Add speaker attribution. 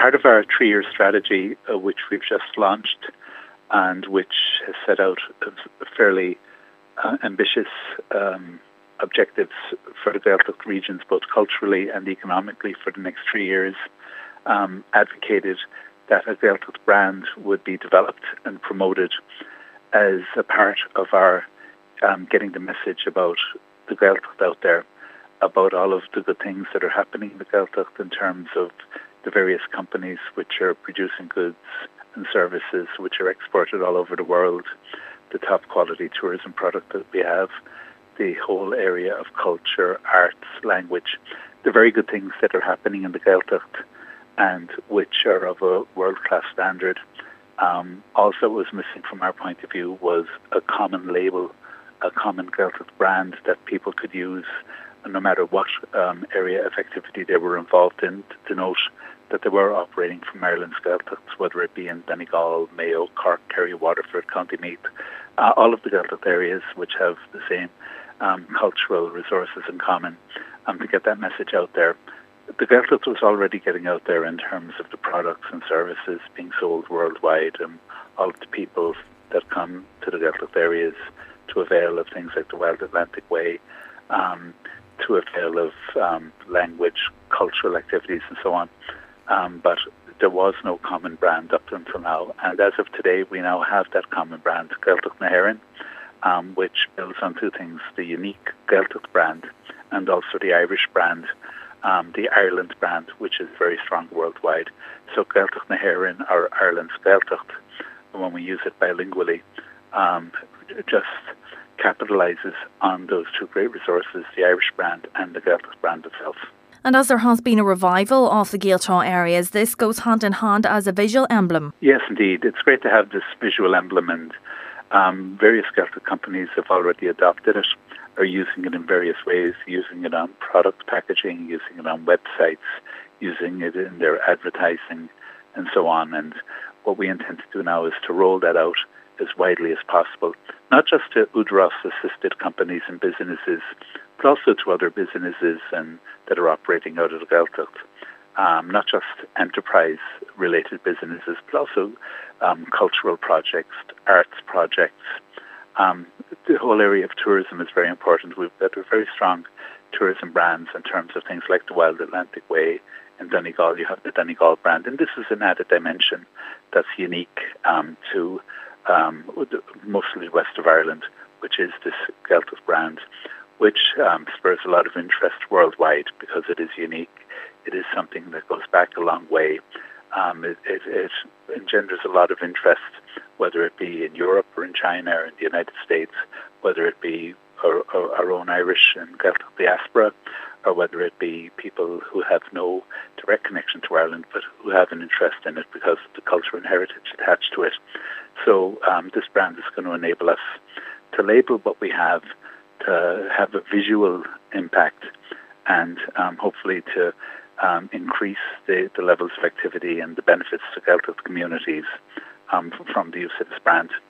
Speaker 1: part of our 3-year strategy, which we've just launched and which has set out a fairly ambitious objectives for the Gaeltacht regions, both culturally and economically, for the next 3 years, advocated that a Gaeltacht brand would be developed and promoted as a part of our getting the message about the Gaeltacht out there, about all of the good things that are happening in the Gaeltacht in terms of the various companies which are producing goods and services which are exported all over the world, the top quality tourism product that we have, the whole area of culture, arts, language, the very good things that are happening in the Gaeltacht and which are of a world-class standard. Also what was missing from our point of view was a common label, a common Gaeltacht brand that people could use no matter what area of activity they were involved in, to denote that they were operating from Ireland's Gaeltachts, whether it be in Donegal, Mayo, Cork, Kerry, Waterford, County Meath, all of the Gaeltacht areas which have the same cultural resources in common, to get that message out there. The Gaeltacht was already getting out there in terms of the products and services being sold worldwide, and all of the people that come to the Gaeltacht areas to avail of things like the Wild Atlantic Way, to avail of language, cultural activities and so on. But there was no common brand up until now. And as of today, we now have that common brand, Gaeltacht na hÉireann, which builds on two things, the unique Gaeltacht brand and also the Irish brand, the Ireland brand, which is very strong worldwide. So Gaeltacht na hÉireann, or Ireland's Gaeltacht, when we use it bilingually, just capitalises on those two great resources, the Irish brand and the Gaeltacht brand itself.
Speaker 2: And as there has been a revival of the Gaeltacht areas, this goes hand in hand as a visual emblem.
Speaker 1: Yes, indeed. It's great to have this visual emblem, and various Gaeltacht companies have already adopted it, are using it in various ways, using it on product packaging, using it on websites, using it in their advertising and so on. And what we intend to do now is to roll that out as widely as possible, not just to UDROS-assisted companies and businesses, but also to other businesses that are operating out of the Gaeltacht. Not just enterprise-related businesses, but also cultural projects, arts projects. The whole area of tourism is very important. We've got a very strong tourism brands in terms of things like the Wild Atlantic Way. In Donegal, you have the Donegal brand, and this is an added dimension that's unique to mostly the west of Ireland, which is this Gaeltacht brand, which spurs a lot of interest worldwide because it is unique. It is something that goes back a long way. It engenders a lot of interest, whether it be in Europe or in China or in the United States, whether it be our own Irish and Gaeltacht diaspora, or whether it be people who have no direct connection to Ireland but who have an interest in it because of the culture and heritage attached to it. So this brand is going to enable us to label what we have, to have a visual impact, and hopefully to increase the levels of activity and the benefits to Gaeltacht communities from the use of this brand.